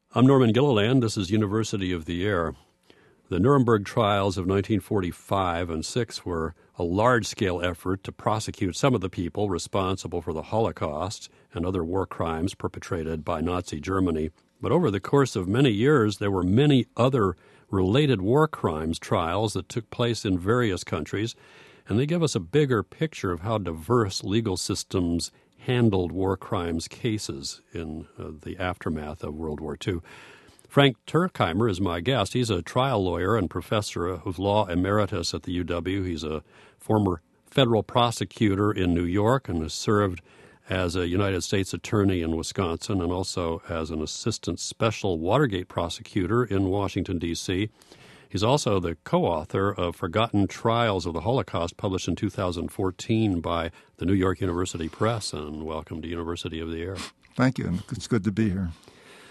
I'm Norman Gilliland. This is University of the Air. The Nuremberg trials of 1945 and 6 were a large-scale effort to prosecute some of the people responsible for the Holocaust and other war crimes perpetrated by Nazi Germany. But over the course of many years, there were many other related war crimes trials that took place in various countries, and they give us a bigger picture of how diverse legal systems handled war crimes cases in the aftermath of World War II. Frank Turkheimer is my guest. He's a trial lawyer and professor of law emeritus at the UW. He's a former federal prosecutor in New York and has served as a United States attorney in Wisconsin and also as an assistant special Watergate prosecutor in Washington, D.C. He's also the co-author of Forgotten Trials of the Holocaust, published in 2014 by the New York University Press. And welcome to University of the Air. Thank you. It's good to be here.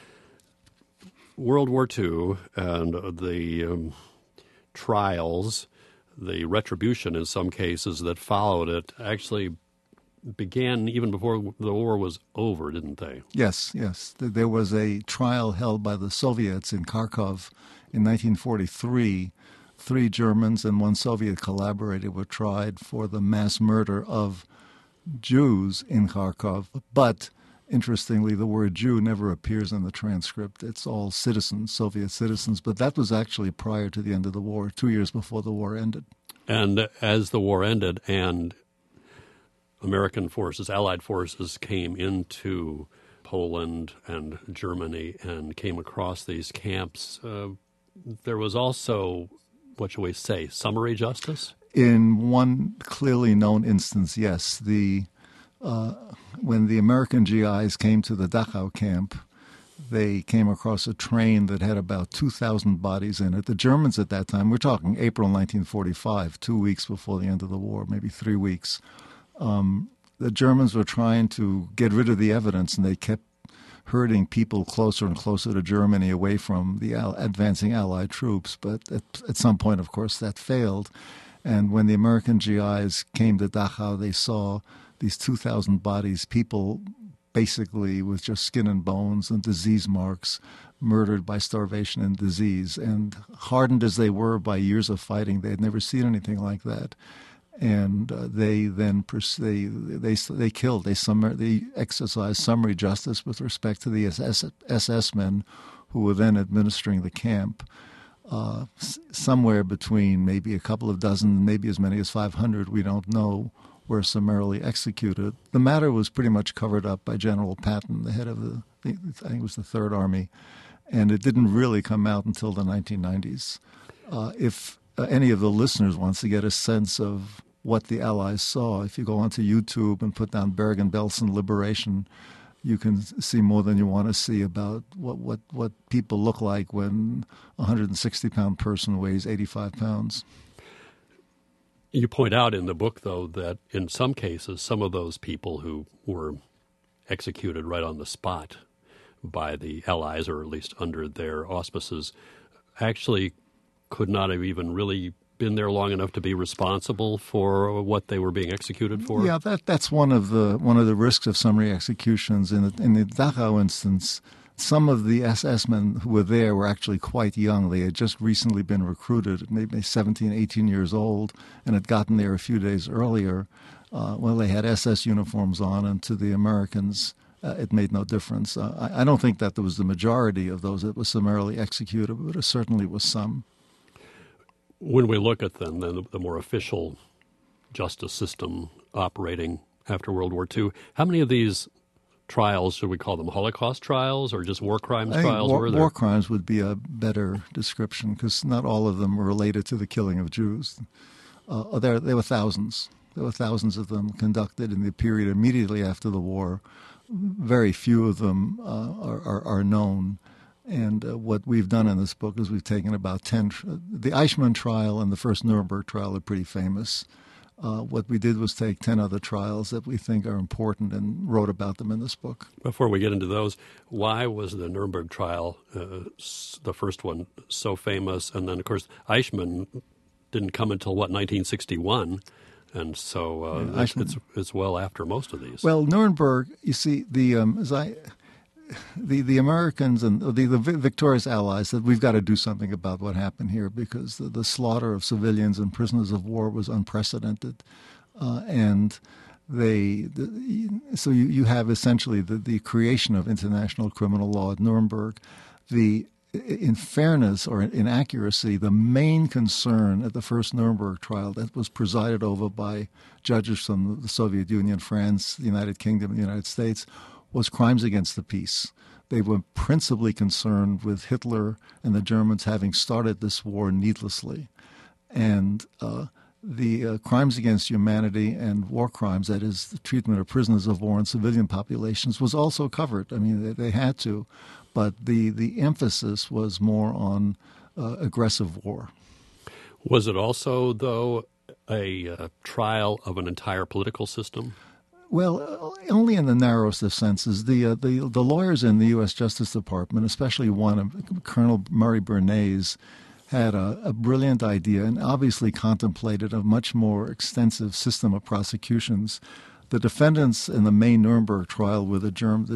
World War II and the trials, the retribution in some cases that followed it, actually began even before the war was over, didn't they? Yes. There was a trial held by the Soviets in Kharkov in 1943. 3 Germans and 1 Soviet collaborator were tried for the mass murder of Jews in Kharkov. But interestingly, the word Jew never appears in the transcript. It's all citizens, Soviet citizens. But that was actually prior to the end of the war, 2 years before the war ended. And as the war ended and American forces, Allied forces, came into Poland and Germany and came across these camps, there was also, what shall we say, summary justice? In one clearly known instance, yes. When the American GIs came to the Dachau camp, they came across a train that had about 2,000 bodies in it. The Germans at that time, we're talking April 1945, 2 weeks before the end of the war, maybe 3 weeks. The Germans were trying to get rid of the evidence, and they kept herding people closer and closer to Germany, away from the advancing Allied troops. But at some point, of course, that failed. And when the American GIs came to Dachau, they saw these 2,000 bodies, people basically with just skin and bones and disease marks, murdered by starvation and disease. And hardened as they were by years of fighting, they had never seen anything like that. And they exercised summary justice with respect to the SS men who were then administering the camp. Somewhere between maybe a couple of dozen, maybe as many as 500, we don't know, were summarily executed. The matter was pretty much covered up by General Patton, the head of I think it was the Third Army, and it didn't really come out until the 1990s. If any of the listeners wants to get a sense of what the Allies saw, if you go onto YouTube and put down Bergen-Belsen liberation, you can see more than you want to see about what people look like when a 160-pound person weighs 85 pounds. You point out in the book, though, that in some cases, some of those people who were executed right on the spot by the Allies, or at least under their auspices, actually could not have even really been there long enough to be responsible for what they were being executed for? Yeah, that's one of the risks of summary executions. In the Dachau instance, some of the SS men who were there were actually quite young. They had just recently been recruited, maybe 17, 18 years old, and had gotten there a few days earlier. They had SS uniforms on, and to the Americans, it made no difference. I don't think that there was the majority of those that were summarily executed, but it certainly was some. When we look at then the more official justice system operating after World War II, how many of these trials, should we call them Holocaust trials or just war crimes trials? War crimes would be a better description, because not all of them were related to the killing of Jews. There were thousands. There were thousands of them conducted in the period immediately after the war. Very few of them are known. And what we've done in this book is we've taken about 10. The Eichmann trial and the first Nuremberg trial are pretty famous. What we did was take 10 other trials that we think are important and wrote about them in this book. Before we get into those, why was the Nuremberg trial, the first one, so famous? And then, of course, Eichmann didn't come until, 1961? And so it's well after most of these. Well, Nuremberg, you see, the Americans and the victorious allies said, we've got to do something about what happened here, because the slaughter of civilians and prisoners of war was unprecedented. And so you have essentially the creation of international criminal law at Nuremberg. In fairness or in accuracy, the main concern at the first Nuremberg trial that was presided over by judges from the Soviet Union, France, the United Kingdom, and the United States was crimes against the peace. They were principally concerned with Hitler and the Germans having started this war needlessly. And the crimes against humanity and war crimes, that is, the treatment of prisoners of war and civilian populations, was also covered. I mean, they had to. But the emphasis was more on aggressive war. Was it also, though, a trial of an entire political system? Well, only in the narrowest of senses. The lawyers in the U.S. Justice Department, especially one, Colonel Murray Bernays, had a brilliant idea and obviously contemplated a much more extensive system of prosecutions. The defendants in the main Nuremberg trial were the Germans,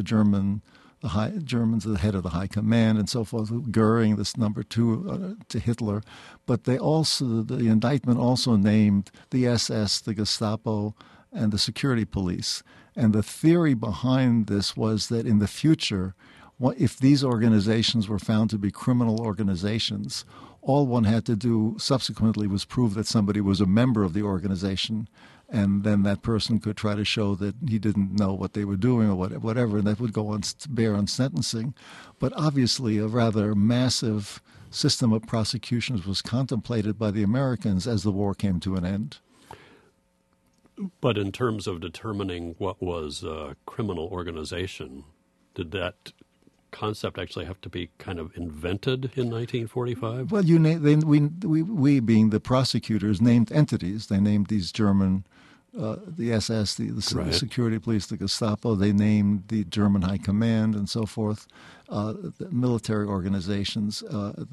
the head of the High Command, and so forth, Goering, this number two to Hitler. But the indictment also named the SS, the Gestapo, and the security police. And the theory behind this was that in the future, if these organizations were found to be criminal organizations, all one had to do subsequently was prove that somebody was a member of the organization, and then that person could try to show that he didn't know what they were doing or whatever, and that would go on to bear on sentencing. But obviously a rather massive system of prosecutions was contemplated by the Americans as the war came to an end. But in terms of determining what was a criminal organization, did that concept actually have to be kind of invented in 1945? Well, we being the prosecutors named entities. They named these German, the SS, the right. security police, the Gestapo. They named the German High Command and so forth. The military organizations.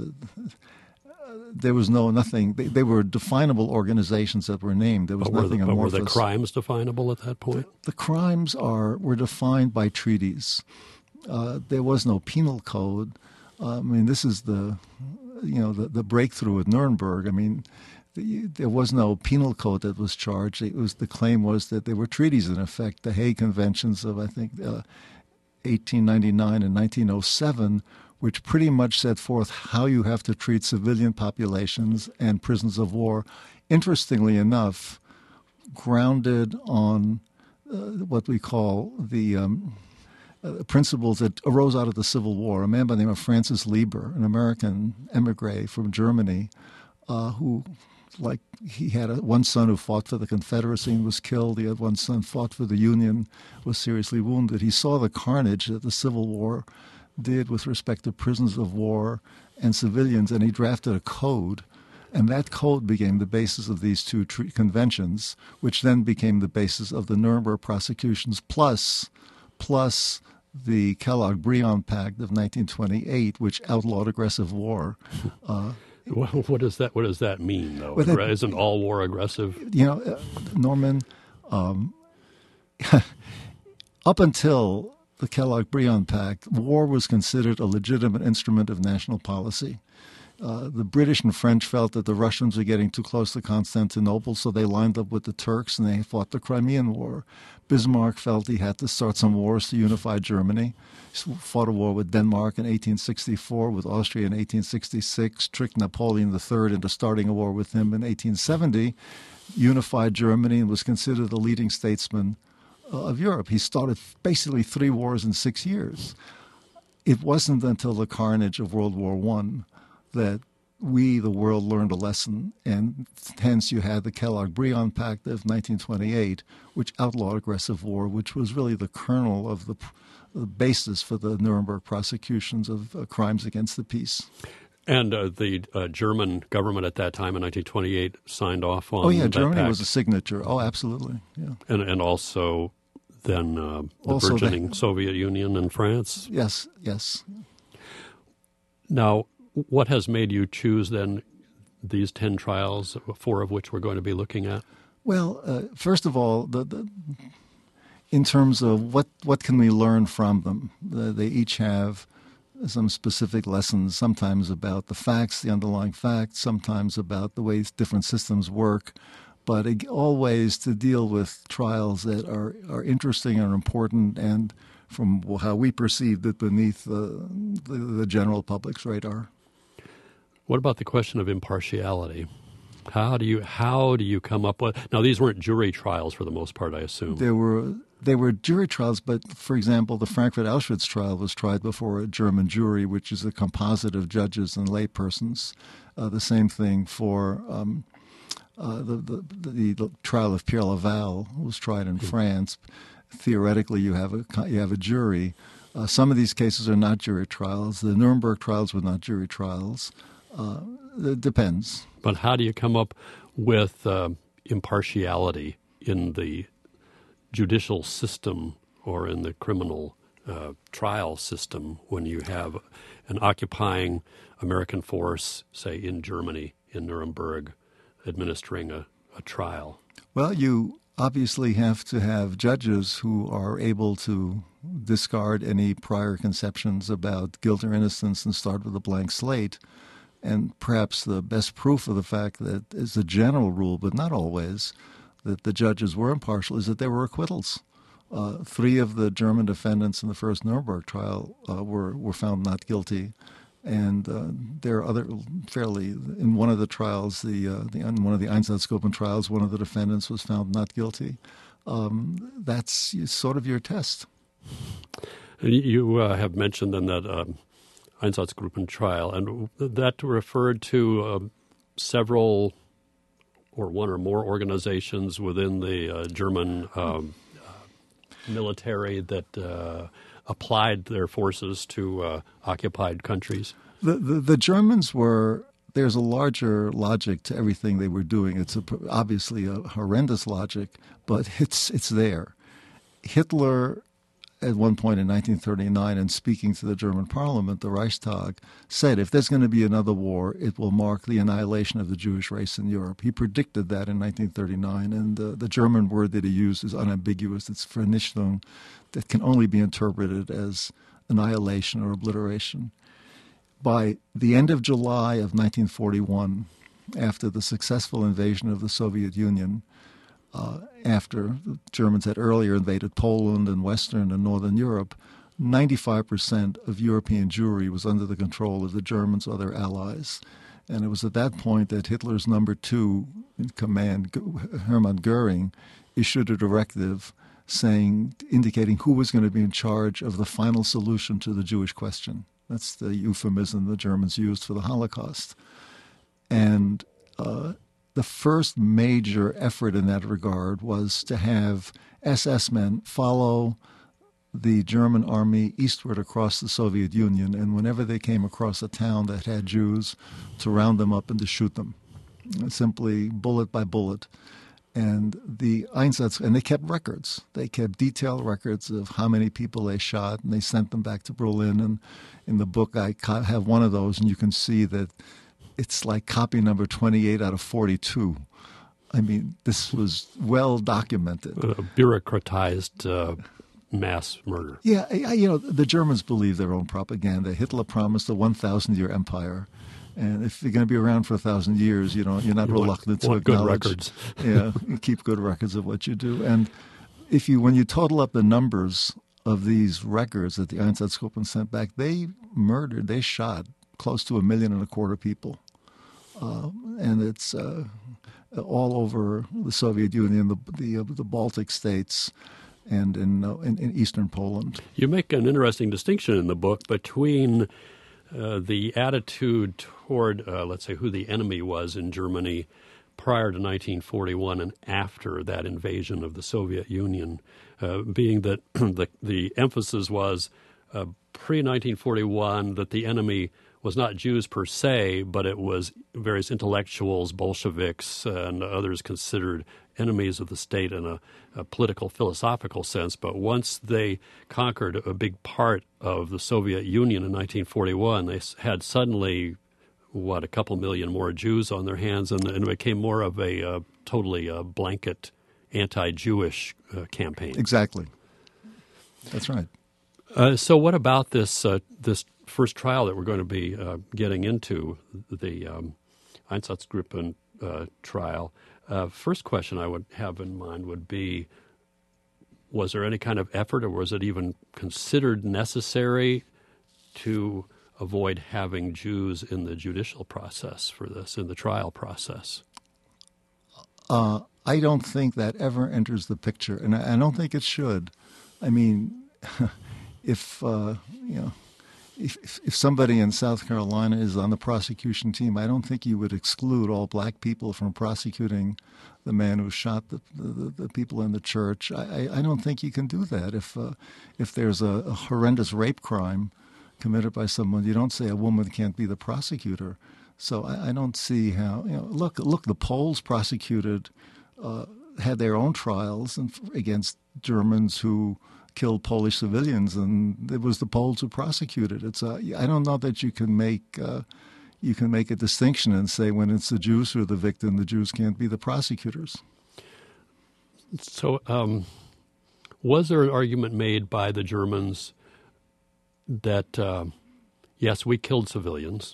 There was nothing. They were definable organizations that were named. There was nothing amorphous. But were the crimes definable at that point? The crimes were defined by treaties. There was no penal code. I mean, this is the breakthrough at Nuremberg. I mean, there was no penal code that was charged. The claim was that there were treaties in effect. The Hague Conventions of, I think, 1899 and 1907, which pretty much set forth how you have to treat civilian populations and prisoners of war. Interestingly enough, grounded on what we call the principles that arose out of the Civil War. A man by the name of Francis Lieber, an American emigre from Germany, he had one son who fought for the Confederacy and was killed. He had one son fought for the Union, was seriously wounded. He saw the carnage that the Civil War did with respect to prisoners of war and civilians, and he drafted a code. And that code became the basis of these two conventions, which then became the basis of the Nuremberg prosecutions, plus the Kellogg-Briand Pact of 1928, which outlawed aggressive war. What does that mean, though? Isn't all war aggressive? Norman, up until the Kellogg-Briand Pact, war was considered a legitimate instrument of national policy. The British and French felt that the Russians were getting too close to Constantinople, so they lined up with the Turks and they fought the Crimean War. Bismarck felt he had to start some wars to unify Germany. He fought a war with Denmark in 1864, with Austria in 1866, tricked Napoleon III into starting a war with him in 1870, unified Germany, and was considered the leading statesman of Europe. He started basically 3 wars in 6 years. It wasn't until the carnage of World War I that we, the world, learned a lesson, and hence you had the Kellogg-Briand Pact of 1928, which outlawed aggressive war, which was really the kernel of the basis for the Nuremberg prosecutions of crimes against the peace. And the German government at that time in 1928 signed off on that Germany pact. Was a signature. Oh, absolutely. Yeah. And also then the burgeoning Soviet Union and France. Yes. Now, what has made you choose then these 10 trials, 4 of which we're going to be looking at? Well, first of all, in terms of what can we learn from them. They each have some specific lessons, sometimes about the facts, the underlying facts, sometimes about the ways different systems work, but always to deal with trials that are interesting and important and from how we perceived it beneath the general public's radar. What about the question of impartiality? How do you come up with? Now, these weren't jury trials for the most part, I assume. They were jury trials, but for example, the Frankfurt Auschwitz trial was tried before a German jury, which is a composite of judges and laypersons. The same thing for the trial of Pierre Laval was tried in France. Theoretically, you have a jury. Some of these cases are not jury trials. The Nuremberg trials were not jury trials. It depends. But how do you come up with impartiality in the judicial system or in the criminal trial system when you have an occupying American force, say in Germany, in Nuremberg, administering a trial? Well, you obviously have to have judges who are able to discard any prior conceptions about guilt or innocence and start with a blank slate. And perhaps the best proof of the fact that is a general rule, but not always, that the judges were impartial is that there were acquittals. 3 of the German defendants in the first Nuremberg trial were found not guilty. And there are other in one of the trials, in one of the Einsatzgruppen trials, one of the defendants was found not guilty. That's sort of your test. You have mentioned then that Einsatzgruppen trial, and that referred to several or one or more organizations within the German military that applied their forces to occupied countries. The Germans there's a larger logic to everything they were doing. It's obviously a horrendous logic, but it's there. Hitler, at one point in 1939, in speaking to the German parliament, the Reichstag, said if there's going to be another war, it will mark the annihilation of the Jewish race in Europe. He predicted that in 1939, and the German word that he used is unambiguous. It's Vernichtung, that can only be interpreted as annihilation or obliteration. By the end of July of 1941, after the successful invasion of the Soviet Union, after the Germans had earlier invaded Poland and Western and Northern Europe, 95% of European Jewry was under the control of the Germans or their allies. And it was at that point that Hitler's number 2 in command, Hermann Goering, issued a directive indicating who was going to be in charge of the final solution to the Jewish question. That's the euphemism the Germans used for the Holocaust. And the first major effort in that regard was to have SS men follow the German army eastward across the Soviet Union, and whenever they came across a town that had Jews, to round them up and to shoot them, simply bullet by bullet. And they kept records. They kept detailed records of how many people they shot, and they sent them back to Berlin. And in the book, I have one of those, and you can see that it's like copy number 28 out of 42. I mean, this was well documented. Bureaucratized mass murder. Yeah, the Germans believe their own propaganda. Hitler promised a 1,000-year empire. And if you're going to be around for 1,000 years, you're not reluctant to acknowledge. Good records. Yeah, you keep good records of what you do. And when you total up the numbers of these records that the Einsatzgruppen sent back, they shot close to 1.25 million people. And it's all over the Soviet Union, the Baltic states, and in eastern Poland. You make an interesting distinction in the book between the attitude toward, let's say, who the enemy was in Germany prior to 1941 and after that invasion of the Soviet Union, being that the emphasis was pre-1941 that the enemy was not Jews per se, but it was various intellectuals, Bolsheviks, and others considered enemies of the state in a political, philosophical sense. But once they conquered a big part of the Soviet Union in 1941, they had suddenly, a couple million more Jews on their hands, and it became more of a totally blanket anti-Jewish campaign. Exactly. That's right. So what about this first trial that we're going to be getting into, the Einsatzgruppen trial? First question I would have in mind would be, was there any kind of effort, or was it even considered necessary to avoid having Jews in the judicial process for this, in the trial process? I don't think that ever enters the picture, and I don't think it should. I mean, if somebody in South Carolina is on the prosecution team, I don't think you would exclude all black people from prosecuting the man who shot the people in the church. I don't think you can do that. If there's a horrendous rape crime committed by someone, you don't say a woman can't be the prosecutor. So I don't see how. Look, the Poles prosecuted, had their own trials against Germans who killed Polish civilians, and it was the Poles who prosecuted. I don't know that you can make a distinction and say when it's the Jews who are the victim, the Jews can't be the prosecutors. So, was there an argument made by the Germans that yes, we killed civilians,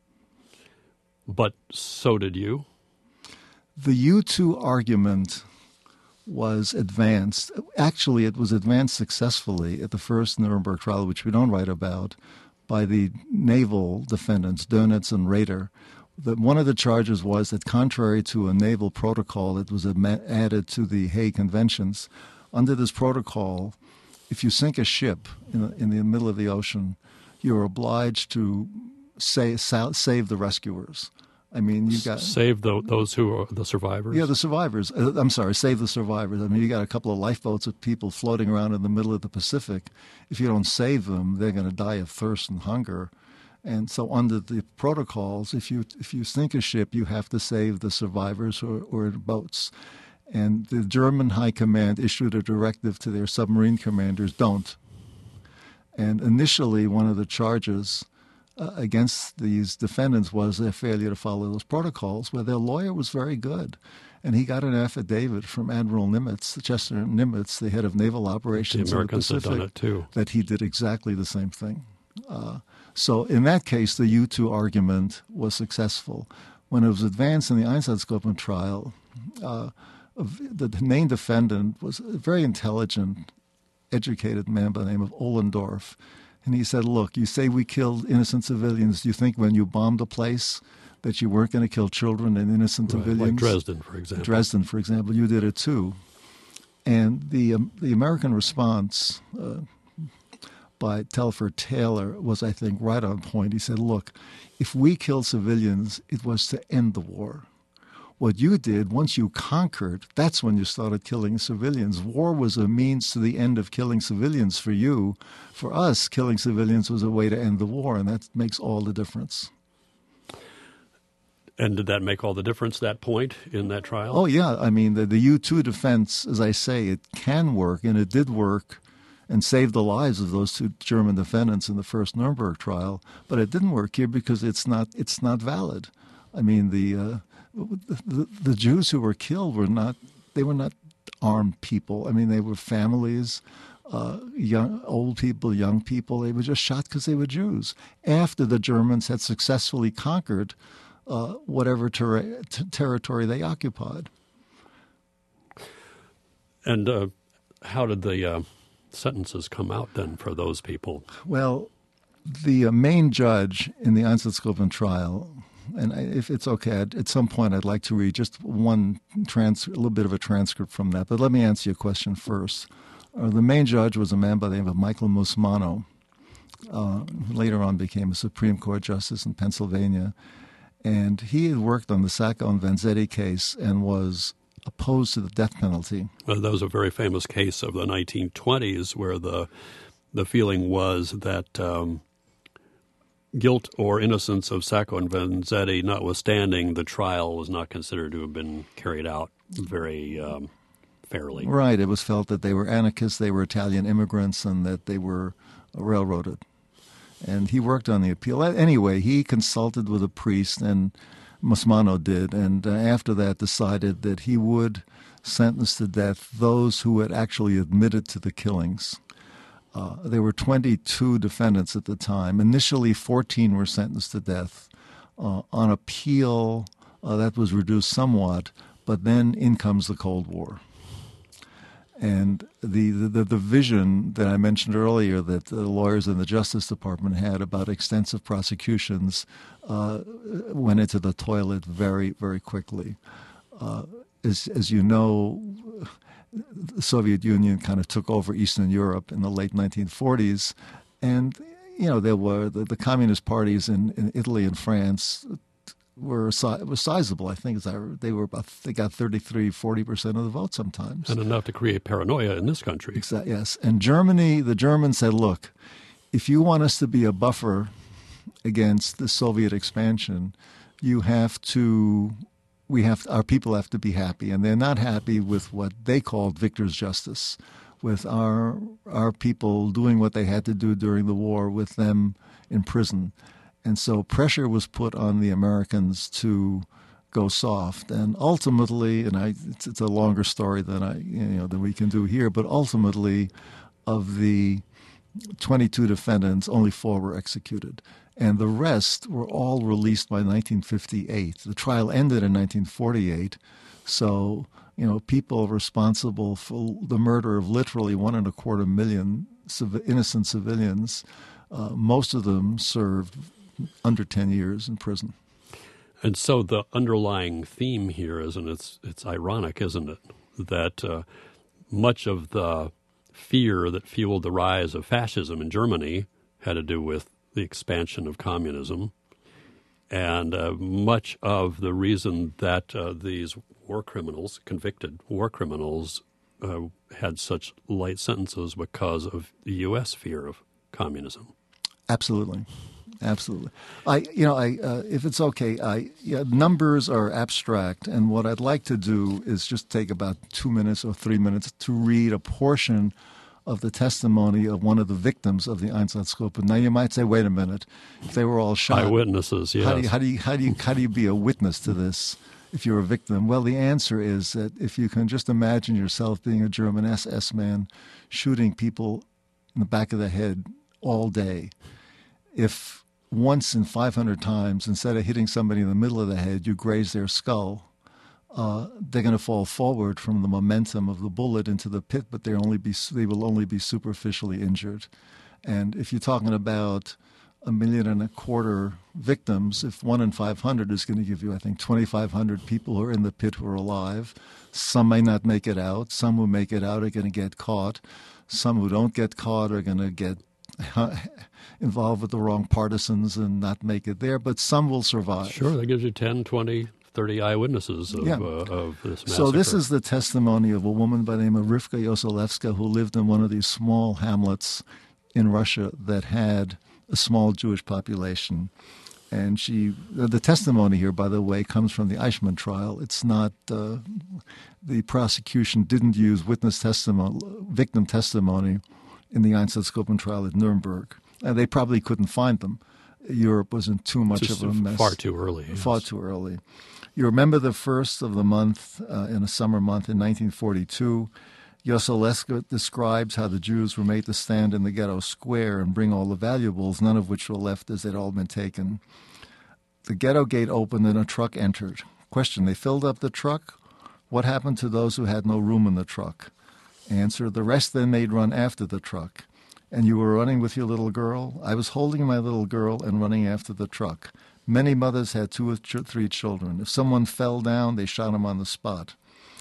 but so did you? The U2 argument was advanced. Actually, it was advanced successfully at the first Nuremberg trial, which we don't write about, by the naval defendants, Dönitz and Raeder. One of the charges was that contrary to a naval protocol that was added to the Hague Conventions, under this protocol, if you sink a ship in the middle of the ocean, you're obliged to save the rescuers. I mean, you got save those who are the survivors. Yeah, the survivors. I'm sorry, save the survivors. I mean, you got a couple of lifeboats of people floating around in the middle of the Pacific. If you don't save them, they're going to die of thirst and hunger. And so, under the protocols, if you sink a ship, you have to save the survivors or boats. And the German High Command issued a directive to their submarine commanders: don't. And initially, one of the charges against these defendants was their failure to follow those protocols, where their lawyer was very good. And he got an affidavit from Admiral Nimitz, Chester Nimitz, the head of naval operations in the Pacific, have done it too, that he did exactly the same thing. So in that case, the U2 argument was successful. When it was advanced in the Einsatzgruppen trial, the main defendant was a very intelligent, educated man by the name of Ohlendorf. And he said, look, you say we killed innocent civilians. Do you think when you bombed a place that you weren't going to kill children and innocent civilians? Like Dresden, for example. Dresden, for example, you did it too. And the American response by Telford Taylor was, I think, right on point. He said, look, if we killed civilians, it was to end the war. What you did, once you conquered, that's when you started killing civilians. War was a means to the end of killing civilians for you. For us, killing civilians was a way to end the war, and that makes all the difference. And did that make all the difference, that point in that trial? Oh, yeah. I mean, the U2 defense, as I say, it can work, and it did work and saved the lives of those two German defendants in the first Nuremberg trial. But it didn't work here because it's not valid. I mean, the Jews who were killed were not armed people. I mean, they were families, old people, young people. They were just shot because they were Jews after the Germans had successfully conquered whatever territory they occupied. And how did the sentences come out then for those people? Well, the main judge in the Einsatzgruppen trial, and if it's okay, at some point I'd like to read just a little bit of a transcript from that. But let me answer your question first. The main judge was a man by the name of Michael Musmano, who later on became a Supreme Court justice in Pennsylvania. And he had worked on the Sacco and Vanzetti case and was opposed to the death penalty. Well, that was a very famous case of the 1920s where the feeling was that guilt or innocence of Sacco and Vanzetti notwithstanding, the trial was not considered to have been carried out very fairly. Right. It was felt that they were anarchists, they were Italian immigrants, and that they were railroaded. And he worked on the appeal. Anyway, he consulted with a priest, and Musmano did, and after that decided that he would sentence to death those who had actually admitted to the killings. There were 22 defendants at the time. Initially, 14 were sentenced to death. On appeal, that was reduced somewhat, but then in comes the Cold War. And the vision that I mentioned earlier that the lawyers in the Justice Department had about extensive prosecutions went into the toilet very, very quickly. As you know, the Soviet Union kind of took over Eastern Europe in the late 1940s, and there were the communist parties in Italy and France was sizable. I think they got 33-40% of the vote sometimes, and enough to create paranoia in this country. Exactly. Yes, and Germany, the Germans said, "Look, if you want us to be a buffer against the Soviet expansion, our people have to be happy, and they're not happy with what they called victor's justice, with our people doing what they had to do during the war, with them in prison." And so pressure was put on the Americans to go soft. And ultimately, and it's a longer story than we can do here, but ultimately, of the 22 defendants, only 4 were executed. And the rest were all released by 1958. The trial ended in 1948. So, people responsible for the murder of literally 1.25 million innocent civilians, most of them served under 10 years in prison. And so the underlying theme here is, and it's ironic, isn't it, that much of the fear that fueled the rise of fascism in Germany had to do with the expansion of communism, and much of the reason that these convicted war criminals, had such light sentences because of the U.S. fear of communism. Absolutely. If it's okay, numbers are abstract, and what I'd like to do is just take about 2 minutes or 3 minutes to read a portion of the testimony of one of the victims of the Einsatzgruppe. Now, you might say, "Wait a minute, if they were all shot, eyewitnesses, yes. How do you be a witness to this if you're a victim?" Well, the answer is that if you can just imagine yourself being a German SS man shooting people in the back of the head all day, if once in 500 times, instead of hitting somebody in the middle of the head, you graze their skull, they're going to fall forward from the momentum of the bullet into the pit, but they will only be superficially injured. And if you're talking about 1.25 million victims, if 1 in 500 is going to give you, I think, 2,500 people who are in the pit who are alive, some may not make it out. Some who make it out are going to get caught. Some who don't get caught are going to get involved with the wrong partisans and not make it there, but some will survive. Sure, that gives you 10, 20, 30 eyewitnesses of this massacre. So this is the testimony of a woman by the name of Rivka Yoselevska, who lived in one of these small hamlets in Russia that had a small Jewish population. And the testimony here, by the way, comes from the Eichmann trial. It's not, the prosecution didn't use victim testimony in the Einsatzgruppen trial at Nuremberg. And they probably couldn't find them. Europe was in too much of a mess. Far too early. Yes. Far too early. You remember the first of the month, in a summer month in 1942, Yoselevska describes how the Jews were made to stand in the ghetto square and bring all the valuables, none of which were left as they'd all been taken. The ghetto gate opened and a truck entered. Question, they filled up the truck? What happened to those who had no room in the truck? Answer, the rest then made run after the truck. And you were running with your little girl? I was holding my little girl and running after the truck. Many mothers had 2 or 3 children. If someone fell down, they shot him on the spot.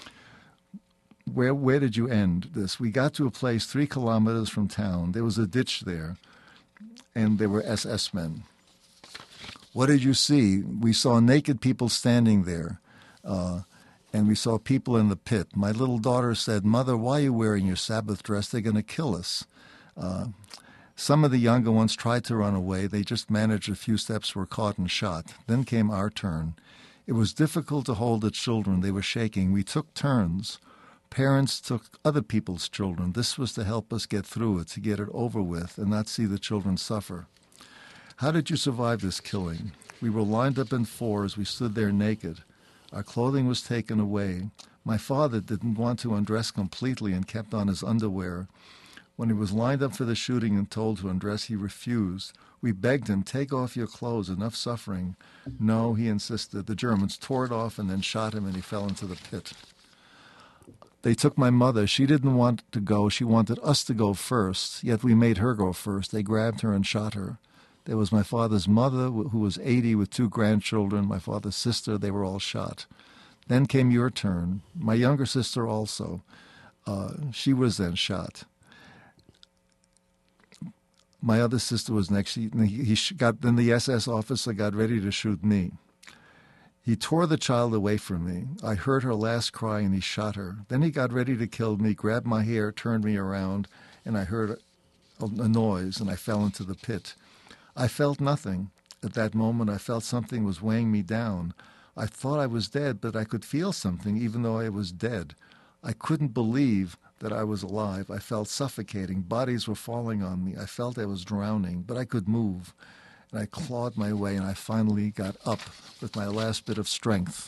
Where did you end this? We got to a place 3 kilometers from town. There was a ditch there, and there were SS men. What did you see? We saw naked people standing there, and we saw people in the pit. My little daughter said, "Mother, why are you wearing your Sabbath dress? They're going to kill us." Some of the younger ones tried to run away. They just managed a few steps, were caught and shot. Then came our turn. It was difficult to hold the children. They were shaking. We took turns. Parents took other people's children. This was to help us get through it, to get it over with, and not see the children suffer. How did you survive this killing? We were lined up in 4s. We stood there naked. Our clothing was taken away. My father didn't want to undress completely and kept on his underwear. When he was lined up for the shooting and told to undress, he refused. We begged him, take off your clothes, enough suffering. No, he insisted. The Germans tore it off and then shot him, and he fell into the pit. They took my mother. She didn't want to go. She wanted us to go first, yet we made her go first. They grabbed her and shot her. There was my father's mother, who was 80 with 2 grandchildren, my father's sister. They were all shot. Then came your turn. My younger sister also. She was then shot. My other sister was next. Then the SS officer got ready to shoot me. He tore the child away from me. I heard her last cry, and he shot her. Then he got ready to kill me, grabbed my hair, turned me around, and I heard a noise, and I fell into the pit. I felt nothing. At that moment, I felt something was weighing me down. I thought I was dead, but I could feel something, even though I was dead. I couldn't believe that I was alive. I felt suffocating. Bodies were falling on me. I felt I was drowning, but I could move. And I clawed my way, and I finally got up with my last bit of strength.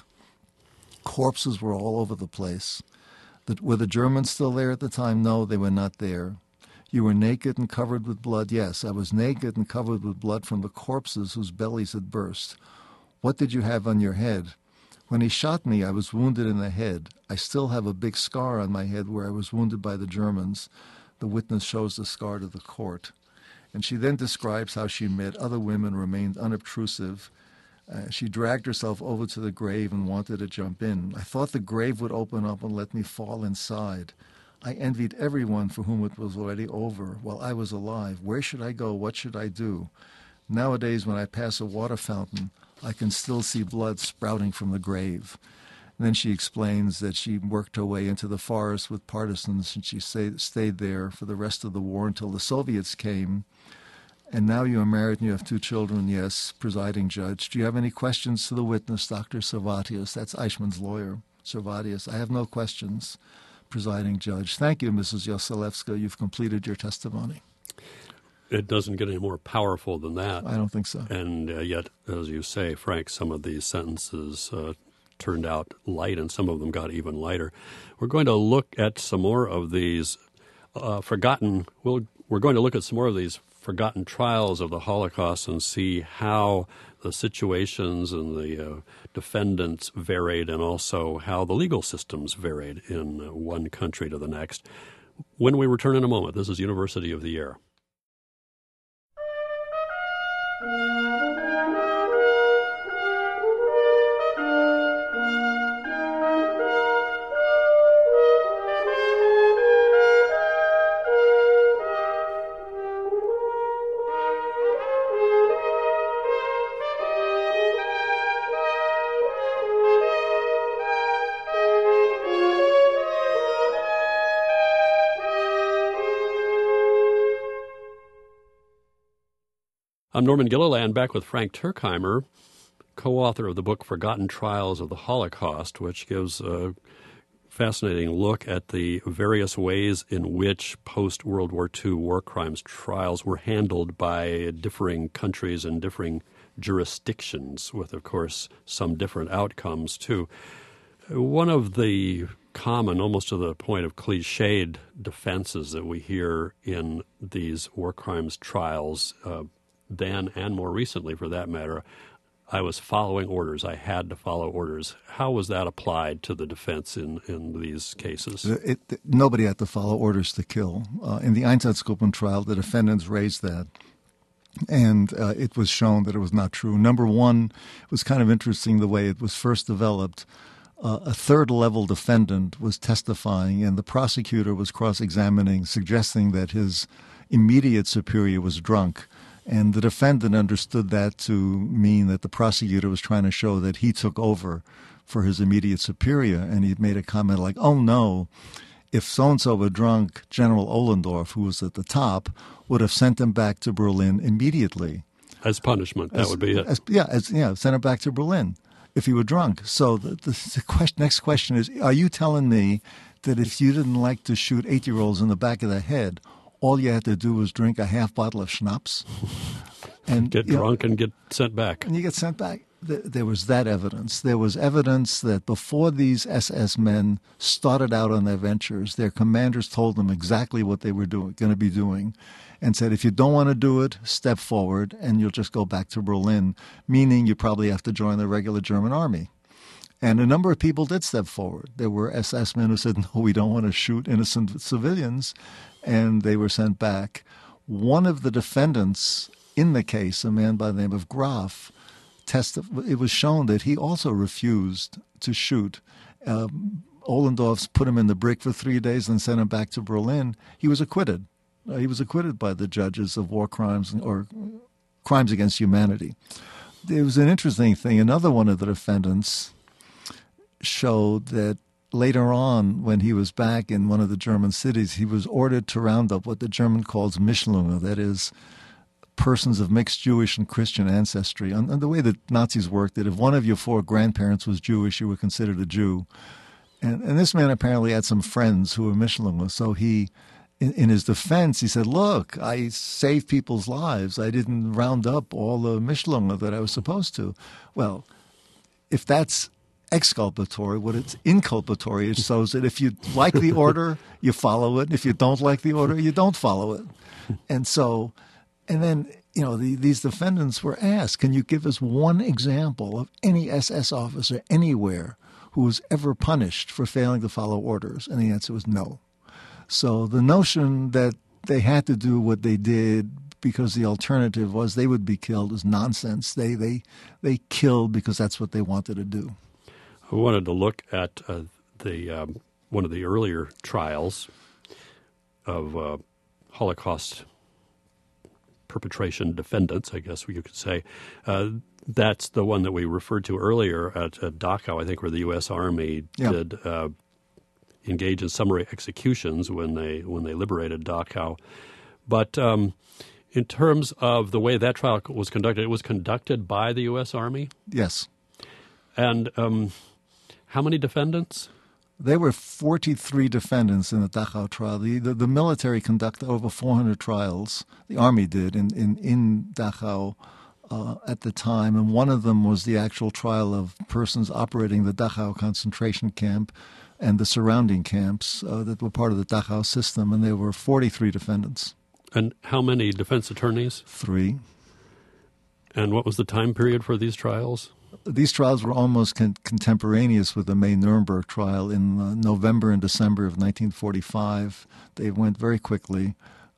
Corpses were all over the place. Were the Germans still there at the time? No, they were not there. You were naked and covered with blood. Yes, I was naked and covered with blood from the corpses whose bellies had burst. What did you have on your head? When he shot me, I was wounded in the head. I still have a big scar on my head where I was wounded by the Germans. The witness shows the scar to the court. And she then describes how she met other women, remained unobtrusive. She dragged herself over to the grave and wanted to jump in. I thought the grave would open up and let me fall inside. I envied everyone for whom it was already over while I was alive. Where should I go? What should I do? Nowadays, when I pass a water fountain, I can still see blood sprouting from the grave. And then she explains that she worked her way into the forest with partisans, and she stayed there for the rest of the war until the Soviets came. And now you are married and you have 2 children. Yes, presiding judge. Do you have any questions to the witness, Dr. Servatius? That's Eichmann's lawyer, Servatius. I have no questions, presiding judge. Thank you, Mrs. Yoselewska. You've completed your testimony. It doesn't get any more powerful than that. I don't think so. And yet, as you say, Frank, some of these sentences turned out light, and some of them got even lighter. We're going to look at some more of these forgotten. We're going to look at some more of these forgotten trials of the Holocaust and see how the situations and the defendants varied, and also how the legal systems varied in one country to the next. When we return in a moment, this is University of the Air. I'm Norman Gilliland, back with Frank Turkheimer, co-author of the book Forgotten Trials of the Holocaust, which gives a fascinating look at the various ways in which post-World War II war crimes trials were handled by differing countries and differing jurisdictions, with, of course, some different outcomes, too. One of the common, almost to the point of cliched defenses that we hear in these war crimes trials, then and more recently, for that matter, I was following orders. I had to follow orders. How was that applied to the defense in these cases? Nobody had to follow orders to kill. In the Einsatzgruppen trial, the defendants raised that, and it was shown that it was not true. Number one, it was kind of interesting the way it was first developed. A third-level defendant was testifying, and the prosecutor was cross-examining, suggesting that his immediate superior was drunk. And the defendant understood that to mean that the prosecutor was trying to show that he took over for his immediate superior. And he made a comment like, oh, no, if so-and-so were drunk, General Ohlendorf, who was at the top, would have sent him back to Berlin immediately. As punishment, that would be it. Sent him back to Berlin if he were drunk. So the next question is, are you telling me that if you didn't like to shoot 8-year-olds in the back of the head, all you had to do was drink a half bottle of schnapps and get drunk and get sent back? And you get sent back. there was that evidence. There was evidence that before these SS men started out on their ventures, their commanders told them exactly what they were going to be doing, and said, if you don't want to do it, step forward, and you'll just go back to Berlin, meaning you probably have to join the regular German army. And a number of people did step forward. There were SS men who said, no, we don't want to shoot innocent civilians, and they were sent back. One of the defendants in the case, a man by the name of Graf, it was shown that he also refused to shoot. Ollendorf's put him in the brick for 3 days and sent him back to Berlin. He was acquitted. He was acquitted by the judges of war crimes or crimes against humanity. There was an interesting thing. Another one of the defendants showed that later on, when he was back in one of the German cities, he was ordered to round up what the German calls Mischlinge, that is, persons of mixed Jewish and Christian ancestry. And the way that Nazis worked, that if one of your 4 grandparents was Jewish, you were considered a Jew. And this man apparently had some friends who were Mischlinge. So he, in his defense, he said, look, I saved people's lives. I didn't round up all the Mischlinge that I was supposed to. Well, if that's exculpatory, what it's inculpatory, it shows that if you like the order, you follow it. If you don't like the order, you don't follow it. And then, these defendants were asked, can you give us one example of any SS officer anywhere who was ever punished for failing to follow orders? And the answer was no. So the notion that they had to do what they did because the alternative was they would be killed is nonsense. They killed because that's what they wanted to do. I wanted to look at one of the earlier trials of Holocaust perpetration defendants, I guess you could say. That's the one that we referred to earlier at Dachau, I think, where the U.S. Army did engage in summary executions when they liberated Dachau. But in terms of the way that trial was conducted, it was conducted by the U.S. Army? Yes. And how many defendants? There were 43 defendants in the Dachau trial. The military conducted over 400 trials. The Army did in Dachau at the time, and one of them was the actual trial of persons operating the Dachau concentration camp and the surrounding camps that were part of the Dachau system, and there were 43 defendants. And how many defense attorneys? 3. And what was the time period for these trials? These trials were almost contemporaneous with the May Nuremberg trial in November and December of 1945. They went very quickly.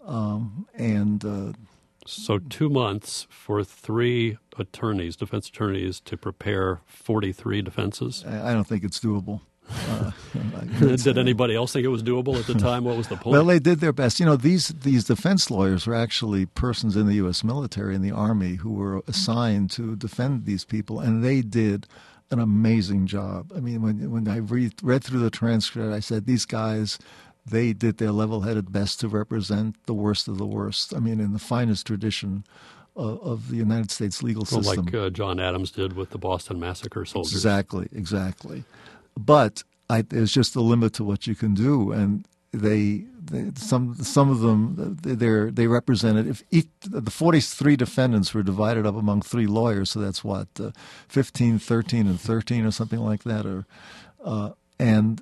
So 2 months for 3 attorneys, defense attorneys, to prepare 43 defenses? I don't think it's doable. Did anybody else think it was doable at the time? What was the point? Well, they did their best. These defense lawyers were actually persons in the U.S. military and the Army who were assigned to defend these people, and they did an amazing job. I mean, when I read through the transcript, I said, these guys, they did their level-headed best to represent the worst of the worst. I mean, in the finest tradition of the United States legal system. Like John Adams did with the Boston Massacre soldiers. Exactly. But there's just a limit to what you can do, and some of them they represented. If the 43 defendants were divided up among 3 lawyers, so that's 15, 13, and 13, or something like that, and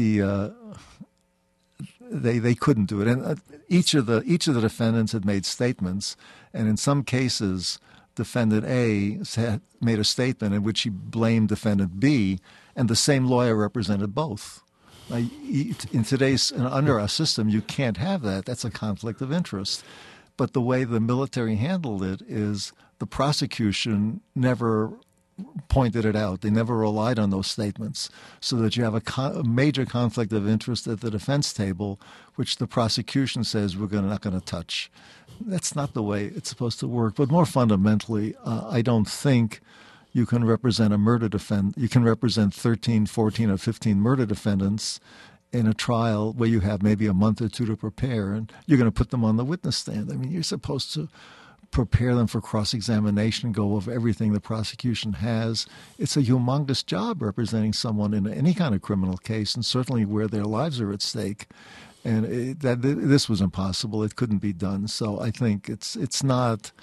they couldn't do it. And each of the defendants had made statements, and in some cases, defendant A had made a statement in which he blamed defendant B, and the same lawyer represented both. Under our system, you can't have that. That's a conflict of interest. But the way the military handled it is the prosecution never pointed it out. They never relied on those statements, so that you have a major conflict of interest at the defense table, which the prosecution says we're not going to touch. That's not the way it's supposed to work. But more fundamentally, I don't think you can represent you can represent 13, 14, or 15 murder defendants in a trial where you have maybe a month or 2 to prepare, and you're going to put them on the witness stand. I mean, you're supposed to prepare them for cross-examination, go over everything the prosecution has. It's a humongous job representing someone in any kind of criminal case, and certainly where their lives are at stake. And this was impossible. It couldn't be done. So I think it's not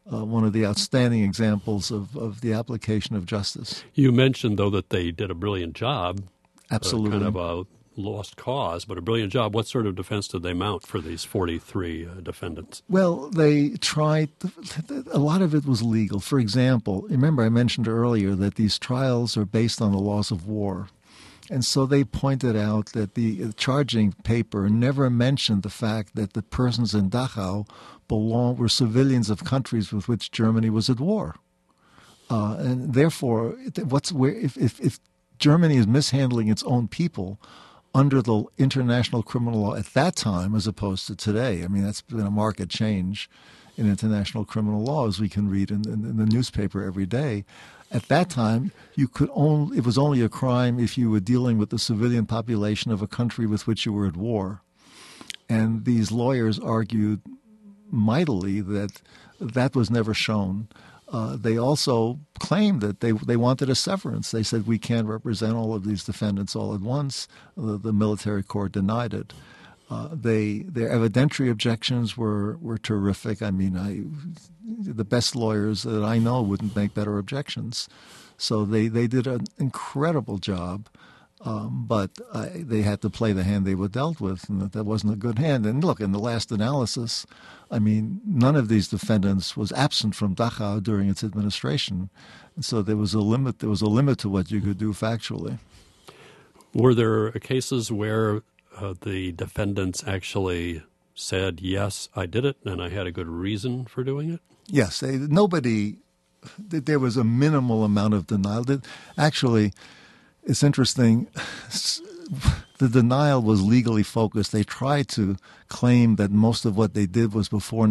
one of the outstanding examples of the application of justice. You mentioned, though, that they did a brilliant job. Absolutely. Kind of a lost cause, but a brilliant job. What sort of defense did they mount for these 43 defendants? Well, they tried, a lot of it was legal. For example, remember I mentioned earlier that these trials are based on the laws of war. And so they pointed out that the charging paper never mentioned the fact that the persons in Dachau were civilians of countries with which Germany was at war. And therefore, if Germany is mishandling its own people under the international criminal law at that time as opposed to today, I mean, that's been a marked change in international criminal law, as we can read in the newspaper every day. At that time, it was only a crime if you were dealing with the civilian population of a country with which you were at war. And these lawyers argued mightily that that was never shown. They also claimed that they wanted a severance. They said, we can't represent all of these defendants all at once. The military court denied it. Their evidentiary objections were terrific. I mean, the best lawyers that I know wouldn't make better objections. So they did an incredible job, but they had to play the hand they were dealt with, and that wasn't a good hand. And look, in the last analysis, I mean, none of these defendants was absent from Dachau during its administration. And so there was a limit to what you could do factually. Were there cases where the defendants actually said, yes, I did it, and I had a good reason for doing it? Yes. There was a minimal amount of denial. Actually, it's interesting. The denial was legally focused. They tried to claim that most of what they did was before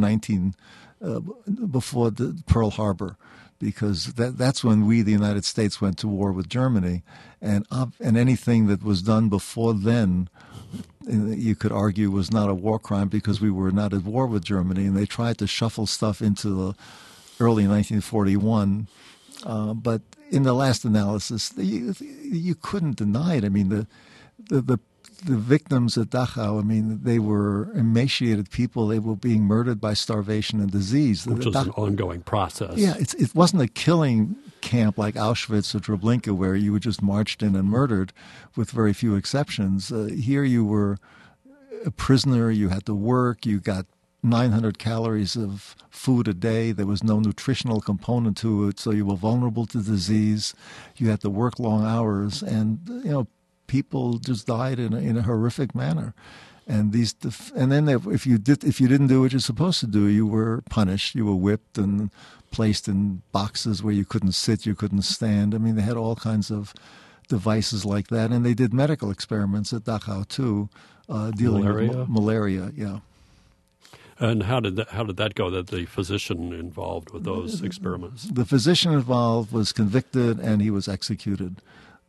Pearl Harbor, because that's when we, the United States, went to war with Germany, and anything that was done before then, you could argue, was not a war crime because we were not at war with Germany, and they tried to shuffle stuff into the early 1941. But in the last analysis, you couldn't deny it. I mean, the victims at Dachau, I mean, they were emaciated people. They were being murdered by starvation and disease. Which was an ongoing process. Yeah, it wasn't a killing camp like Auschwitz or Treblinka where you were just marched in and murdered with very few exceptions. Here you were a prisoner. You had to work. You got 900 calories of food a day. There was no nutritional component to it, so you were vulnerable to disease. You had to work long hours, and people just died in a horrific manner. And then if you didn't do what you're supposed to do, you were punished. You were whipped and placed in boxes where you couldn't sit, you couldn't stand. I mean, they had all kinds of devices like that, and they did medical experiments at Dachau too, dealing with malaria. Yeah. And how did that go? That the physician involved with those experiments? The physician involved was convicted, and he was executed.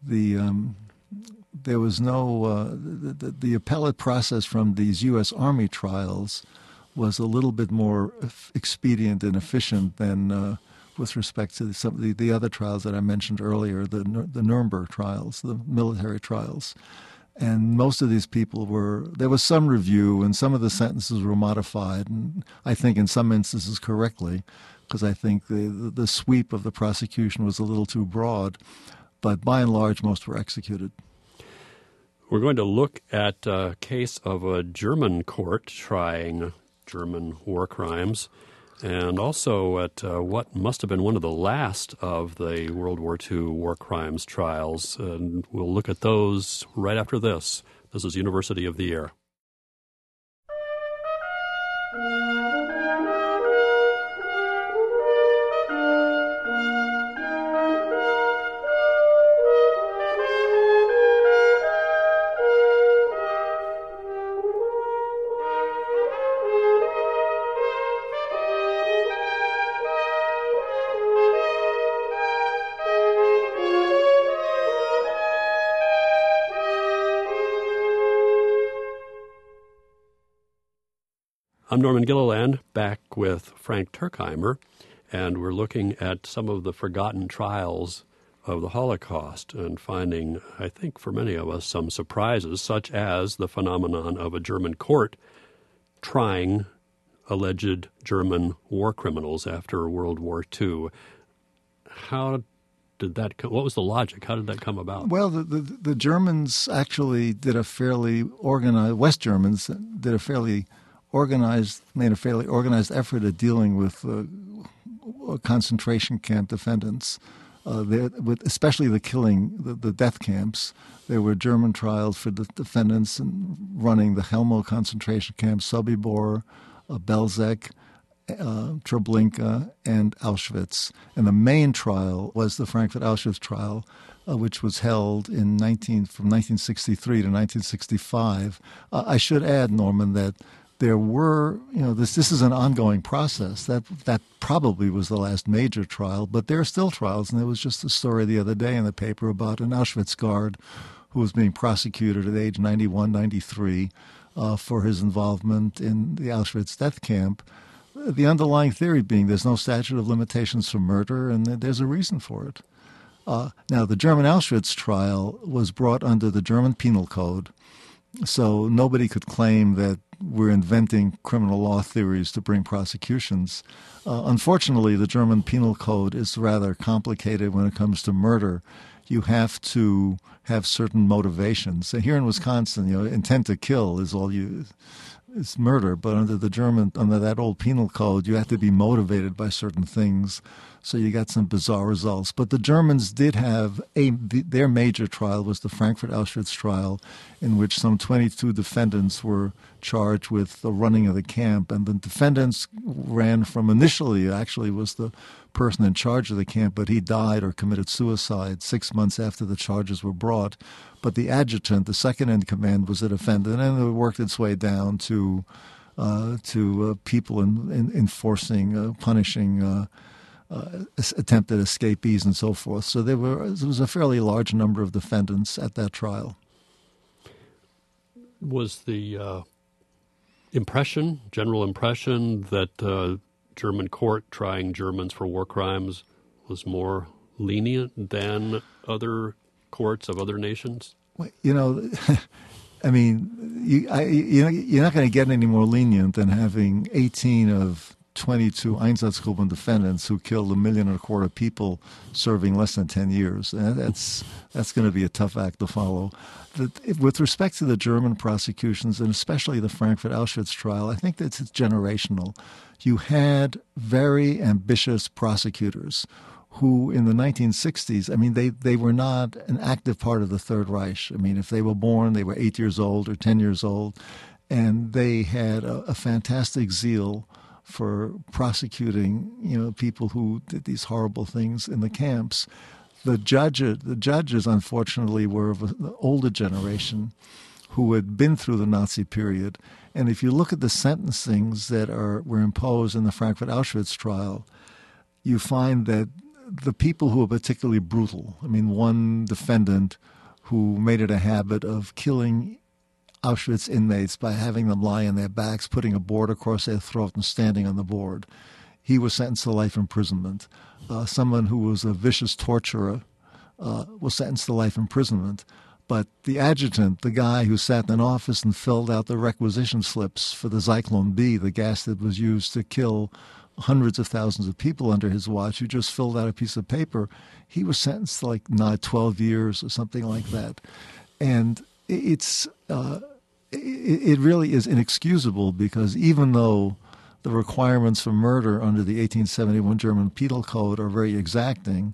There was no the appellate process from these U.S. Army trials was a little bit more expedient and efficient than with respect to some of the other trials that I mentioned earlier, the Nuremberg trials, the military trials. And most of these people there was some review, and some of the sentences were modified, and I think in some instances correctly, because I think the sweep of the prosecution was a little too broad. But by and large, most were executed. We're going to look at a case of a German court trying German war crimes, and also at what must have been one of the last of the World War II war crimes trials. And we'll look at those right after this. This is University of the Air. I'm Norman Gilliland, back with Frank Turkheimer, and we're looking at some of the forgotten trials of the Holocaust and finding, I think for many of us, some surprises, such as the phenomenon of a German court trying alleged German war criminals after World War II. How did that come? What was the logic? How did that come about? Well, the Germans actually did a fairly organized, West Germans did a fairly organized, made a fairly organized effort at dealing with concentration camp defendants. Especially the death camps. There were German trials for the defendants and running the Helmo concentration camp, Sobibor, Belzec, Treblinka, and Auschwitz. And the main trial was the Frankfurt-Auschwitz trial, which was held from 1963 to 1965. I should add, Norman, that there were, this is an ongoing process. That probably was the last major trial, but there are still trials. And there was just a story the other day in the paper about an Auschwitz guard who was being prosecuted at age 91, 93 for his involvement in the Auschwitz death camp. The underlying theory being there's no statute of limitations for murder, and there's a reason for it. Now, the German Auschwitz trial was brought under the German Penal Code, so nobody could claim that we're inventing criminal law theories to bring prosecutions. Unfortunately, the German Penal Code is rather complicated when it comes to murder. You have to have certain motivations. So here in Wisconsin, intent to kill is it's murder, but under that old penal code, you have to be motivated by certain things. So you got some bizarre results. But the Germans did have their major trial was the Frankfurt-Auschwitz trial, in which some 22 defendants were charged with the running of the camp. And the defendants ran from initially, actually was the person in charge of the camp, but he died or committed suicide 6 months after the charges were brought. But the adjutant, the second in command, was a defendant, and it worked its way down to people enforcing, punishing attempted escapees and so forth. So there was a fairly large number of defendants at that trial. Was the general impression that German court trying Germans for war crimes was more lenient than other courts of other nations? Well, I mean, you're not going to get any more lenient than having 18 of 22 Einsatzgruppen defendants who killed 1.25 million people serving less than 10 years. And that's going to be a tough act to follow. With respect to the German prosecutions, and especially the Frankfurt-Auschwitz trial, I think that it's generational. You had very ambitious prosecutors who in the 1960s, I mean, they were not an active part of the Third Reich. I mean, if they were born, they were 8 years old or 10 years old, and they had a fantastic zeal for prosecuting, people who did these horrible things in the camps. The judges, unfortunately, were of an older generation who had been through the Nazi period. And if you look at the sentencings that were imposed in the Frankfurt-Auschwitz trial, you find that the people who were particularly brutal, I mean, one defendant who made it a habit of killing Auschwitz inmates by having them lie on their backs, putting a board across their throat and standing on the board. He was sentenced to life imprisonment. Someone who was a vicious torturer was sentenced to life imprisonment. But the adjutant, the guy who sat in an office and filled out the requisition slips for the Zyklon B, the gas that was used to kill hundreds of thousands of people under his watch, who just filled out a piece of paper, he was sentenced to like 12 years or something like that. And it really is inexcusable, because even though the requirements for murder under the 1871 German Penal Code are very exacting,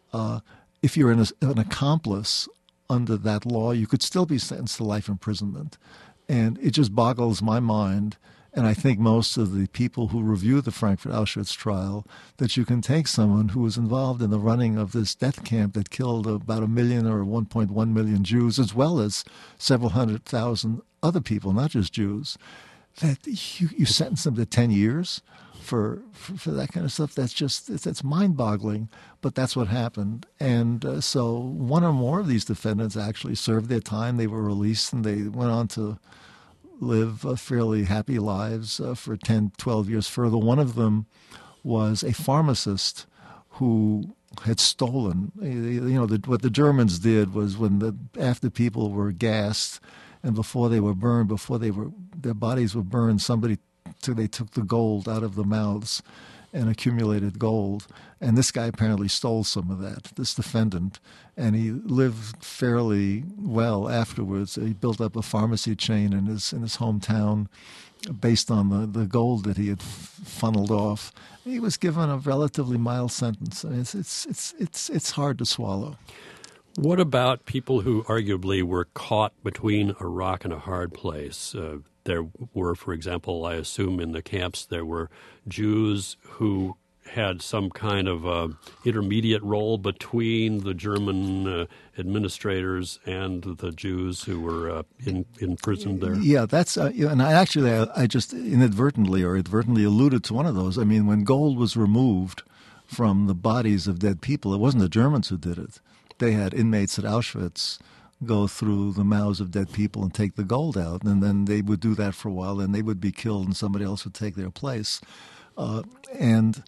if you're an accomplice under that law, you could still be sentenced to life imprisonment. And it just boggles my mind, and I think most of the people who review the Frankfurt-Auschwitz trial, that you can take someone who was involved in the running of this death camp that killed about 1 million or 1.1 million Jews, as well as several 100,000 other people, not just Jews, that you sentence them to 10 years for that kind of stuff. That's mind-boggling, but that's what happened. And so one or more of these defendants actually served their time. They were released, and they went on to live fairly happy lives for 10, 12 years further. One of them was a pharmacist who had stolen. What the Germans did was, after people were gassed and before they were burned, their bodies were burned, somebody they took the gold out of the mouths and accumulated gold. And this guy apparently stole some of that, this defendant, and he lived fairly well afterwards. He built up a pharmacy chain in his hometown based on the gold that he had funneled off. He was given a relatively mild sentence. I mean, it's hard to swallow. What about people who arguably were caught between a rock and a hard place? There were, for example, I assume in the camps there were Jews who had some kind of intermediate role between the German administrators and the Jews who were in prison there. Yeah, that's and I just inadvertently or advertently alluded to one of those. I mean, when gold was removed from the bodies of dead people, it wasn't the Germans who did it. They had inmates at Auschwitz go through the mouths of dead people and take the gold out, and then they would do that for a while, and they would be killed, and somebody else would take their place. And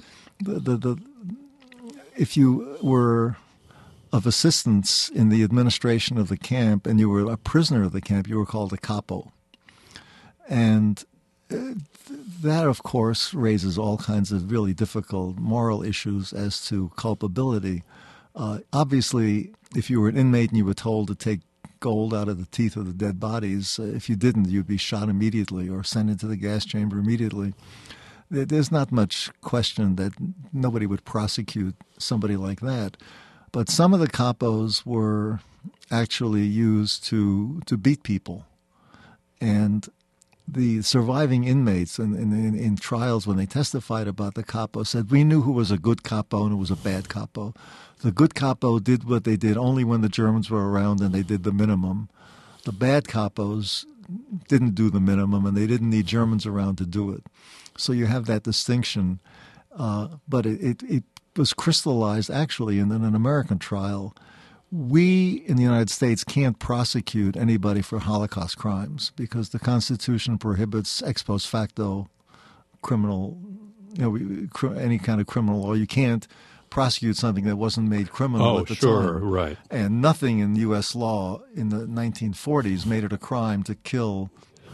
if you were of assistance in the administration of the camp and you were a prisoner of the camp, you were called a capo. And that, of course, raises all kinds of really difficult moral issues as to culpability. Obviously, if you were an inmate and you were told to take gold out of the teeth of the dead bodies, if you didn't, you'd be shot immediately or sent into the gas chamber immediately. There's not much question that nobody would prosecute somebody like that. But some of the capos were actually used to beat people. And the surviving inmates in trials, when they testified about the capo, said, we knew who was a good capo and who was a bad capo. The good capo did what they did only when the Germans were around, and they did the minimum. The bad capos didn't do the minimum, and they didn't need Germans around to do it. So you have that distinction. But it was crystallized actually in an American trial. We in the United States can't prosecute anybody for Holocaust crimes because the Constitution prohibits ex post facto criminal, any kind of criminal law. You can't prosecute something that wasn't made criminal at the time. Right. And nothing in U.S. law in the 1940s made it a crime to kill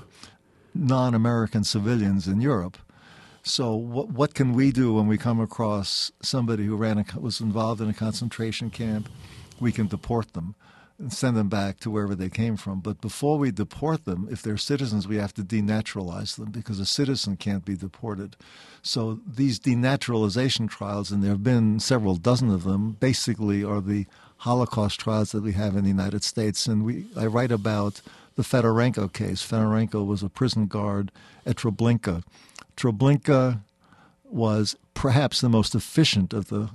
non-American civilians in Europe. So what can we do when we come across somebody who was involved in a concentration camp? We can deport them and send them back to wherever they came from. But before we deport them, if they're citizens, we have to denaturalize them because a citizen can't be deported. So these denaturalization trials, and there have been several dozen of them, basically are the Holocaust trials that we have in the United States. And I write about the Fedorenko case. Fedorenko was a prison guard at Treblinka. Treblinka was perhaps the most efficient of the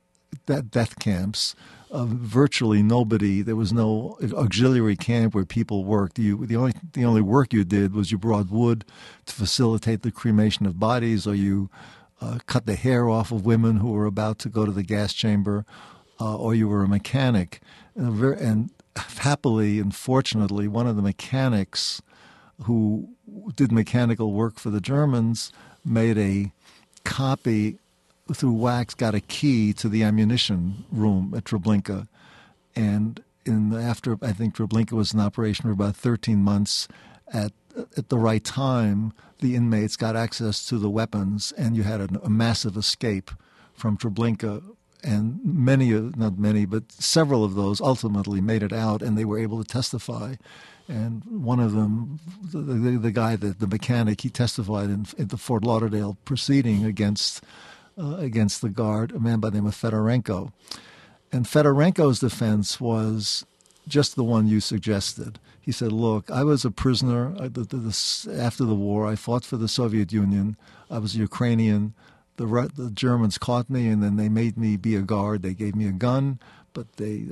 death camps. Virtually nobody. There was no auxiliary camp where people worked. The only work you did was you brought wood to facilitate the cremation of bodies, or you cut the hair off of women who were about to go to the gas chamber, or you were a mechanic. And happily and fortunately, one of the mechanics who did mechanical work for the Germans made a copy through wax, got a key to the ammunition room at Treblinka. And after I think Treblinka was in operation for about 13 months, at the right time, the inmates got access to the weapons, and you had a massive escape from Treblinka. And not many, but several of those ultimately made it out, and they were able to testify. And one of them, the guy, the mechanic, he testified in the Fort Lauderdale proceeding against the guard, a man by the name of Fedorenko. And Fedorenko's defense was just the one you suggested. He said, look, I was a prisoner after the war. I fought for the Soviet Union. I was a Ukrainian. The Germans caught me, and then they made me be a guard. They gave me a gun, but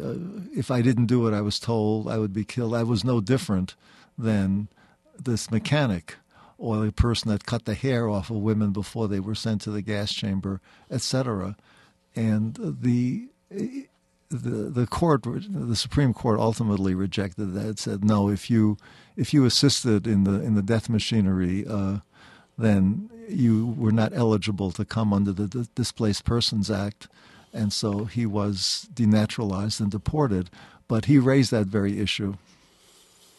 if I didn't do it, I was told I would be killed. I was no different than this mechanic or the person that cut the hair off of women before they were sent to the gas chamber, etc. And the court, the Supreme Court, ultimately rejected that. It said, no, if you assisted in the death machinery, then you were not eligible to come under the Displaced Persons Act, and so he was denaturalized and deported. But he raised that very issue.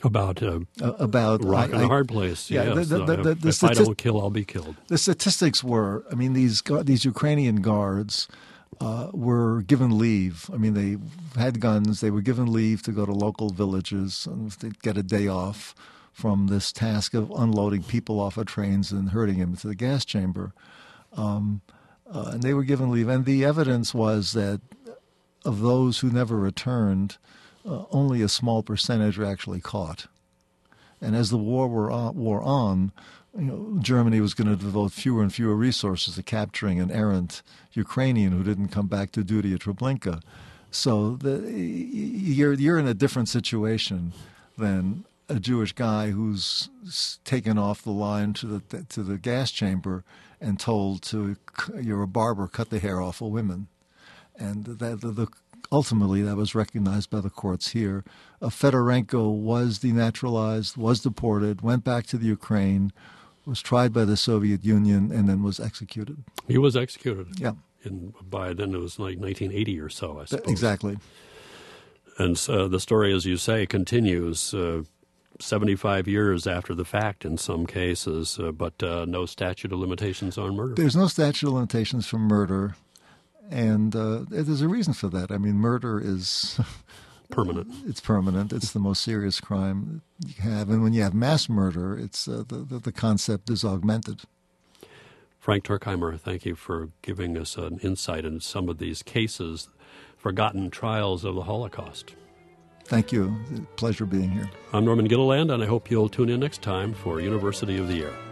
About rock in a hard place. Yeah, yes. If I don't kill, I'll be killed. The statistics were, I mean, these Ukrainian guards were given leave. I mean, they had guns. They were given leave to go to local villages and to get a day off from this task of unloading people off of trains and herding them into the gas chamber. And they were given leave. And the evidence was that of those who never returned, only a small percentage were actually caught. And as the war wore on, Germany was going to devote fewer and fewer resources to capturing an errant Ukrainian who didn't come back to duty at Treblinka. So you're in a different situation than a Jewish guy who's taken off the line to the gas chamber and told to, you're a barber, cut the hair off of women. And ultimately, that was recognized by the courts here. Fedorenko was denaturalized, was deported, went back to the Ukraine, was tried by the Soviet Union, and then was executed. He was executed. Yeah. By then, it was like 1980 or so, I suppose. Exactly. And so the story, as you say, continues 75 years after the fact in some cases, but no statute of limitations on murder. There's no statute of limitations for murder. And there's a reason for that. I mean, murder is permanent. It's permanent. It's the most serious crime you have. And when you have mass murder, it's the concept is augmented. Frank Turkheimer, thank you for giving us an insight into some of these cases, forgotten trials of the Holocaust. Thank you. Pleasure being here. I'm Norman Gilliland, and I hope you'll tune in next time for University of the Air.